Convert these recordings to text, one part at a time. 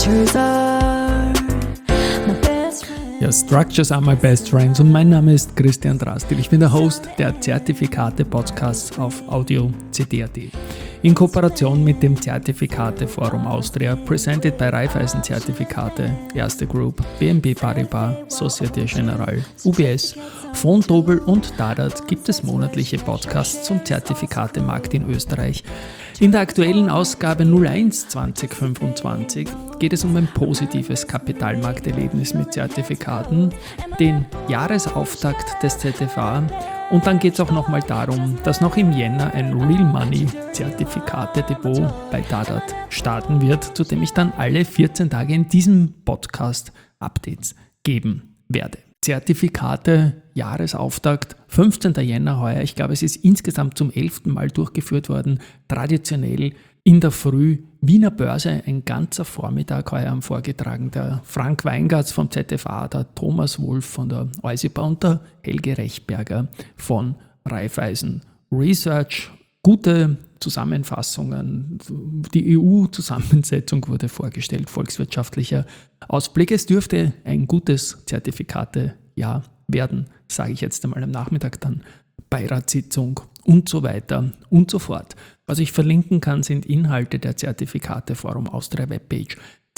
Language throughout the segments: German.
Ja, Structures are my best friends und mein Name ist Christian Drastil. Ich bin der Host der Zertifikate-Podcasts auf Audio CD.at. In Kooperation mit dem Zertifikate-Forum Austria, presented bei Raiffeisen Zertifikate, Erste Group, BNP Paribas, Societe Generale, UBS, Vontobel und Dadat gibt es monatliche Podcasts zum Zertifikatemarkt in Österreich. In der aktuellen Ausgabe 01 2025 geht es um ein positives Kapitalmarkterlebnis mit Zertifikaten, den Jahresauftakt des ZFA und dann geht es auch nochmal darum, dass noch im Jänner ein Real Money Zertifikate-Depot bei Dadat starten wird, zu dem ich dann alle 14 Tage in diesem Podcast Updates geben werde. Zertifikate, Jahresauftakt, 15. Jänner heuer. Ich glaube, es ist insgesamt zum 11. Mal durchgeführt worden. Traditionell in der Früh, Wiener Börse, ein ganzer Vormittag heuer am vorgetragen. Der Frank Weingartz vom ZFA, der Thomas Wolf von der EUSIPA und der Helge Rechberger von Raiffeisen Research. Gute Zusammenfassungen, die EU-Zusammensetzung wurde vorgestellt, volkswirtschaftlicher Ausblick. Es dürfte ein gutes Zertifikatejahr werden, sage ich jetzt einmal am Nachmittag, dann Beiratssitzung und so weiter und so fort. Was ich verlinken kann, sind Inhalte der Zertifikateforum Austria Webpage,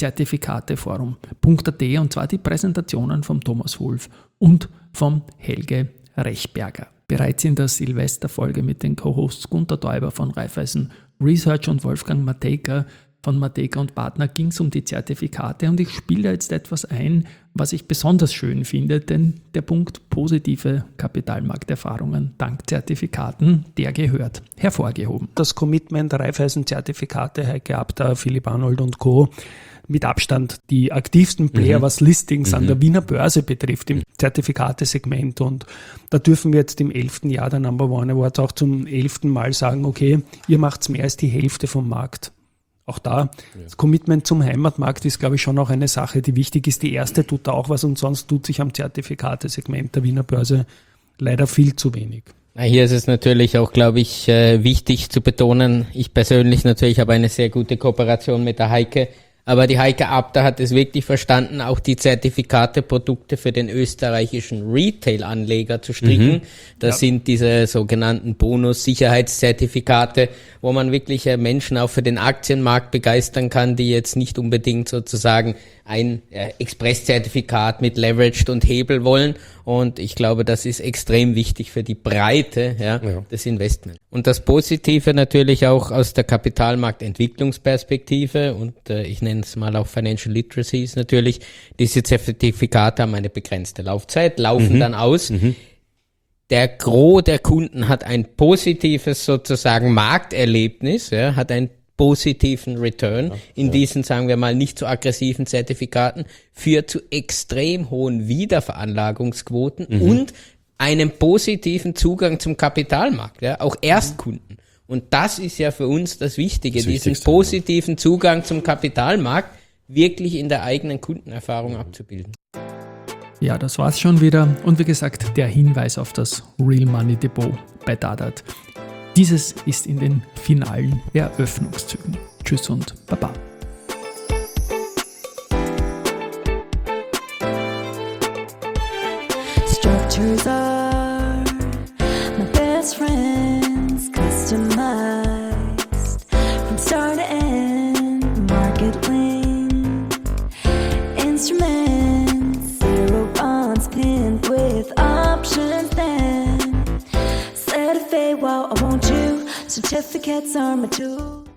zertifikateforum.at und zwar die Präsentationen von Thomas Wolf und vom Helge Rechberger. Bereits in der Silvesterfolge mit den Co-Hosts Gunter Täuber von Raiffeisen Research und Wolfgang Matejka von Matejka und Partner ging es um die Zertifikate und ich spiele da jetzt etwas ein, was ich besonders schön finde, denn der Punkt positive Kapitalmarkterfahrungen dank Zertifikaten, der gehört hervorgehoben. Das Commitment Raiffeisen Zertifikate, Heike Abter, Philipp Arnold und Co. mit Abstand die aktivsten Player, was Listings an der Wiener Börse betrifft, im Zertifikatesegment. Und da dürfen wir jetzt im 11. Jahr der Number One Awards auch zum 11. Mal sagen, okay, ihr macht mehr als die Hälfte vom Markt. Auch da, das Commitment zum Heimatmarkt ist, glaube ich, schon auch eine Sache, die wichtig ist. Die erste tut da auch was und sonst tut sich am Zertifikatesegment der Wiener Börse leider viel zu wenig. Hier ist es natürlich auch, glaube ich, wichtig zu betonen, ich persönlich natürlich habe eine sehr gute Kooperation mit der Heike, aber die Heike Abter hat es wirklich verstanden, auch die Zertifikateprodukte für den österreichischen Retail-Anleger zu stricken. Das sind diese sogenannten Bonus-Sicherheitszertifikate, wo man wirklich Menschen auch für den Aktienmarkt begeistern kann, die jetzt nicht unbedingt sozusagen ein Express-Zertifikat mit Leveraged und Hebel wollen. Und ich glaube, das ist extrem wichtig für die Breite des Investments. Und das Positive natürlich auch aus der Kapitalmarktentwicklungsperspektive und ich nenne es mal auch Financial Literacy ist natürlich, diese Zertifikate haben eine begrenzte Laufzeit, laufen dann aus. Der Gros der Kunden hat ein positives sozusagen Markterlebnis, hat ein positiven Return in diesen, sagen wir mal, nicht so aggressiven Zertifikaten, führt zu extrem hohen Wiederveranlagungsquoten und einem positiven Zugang zum Kapitalmarkt, auch Erstkunden. Und das ist ja für uns das Wichtige, diesen positiven Zugang zum Kapitalmarkt wirklich in der eigenen Kundenerfahrung abzubilden. Ja, das war's schon wieder. Und wie gesagt, der Hinweis auf das Real Money Depot bei Dadat. Dieses ist in den finalen Eröffnungszügen. Tschüss und Baba. Structures are my best friends, customized from start to end, market linked instruments, zero bonds pinned with options then. Set a fade while I want you, certificates are my tool.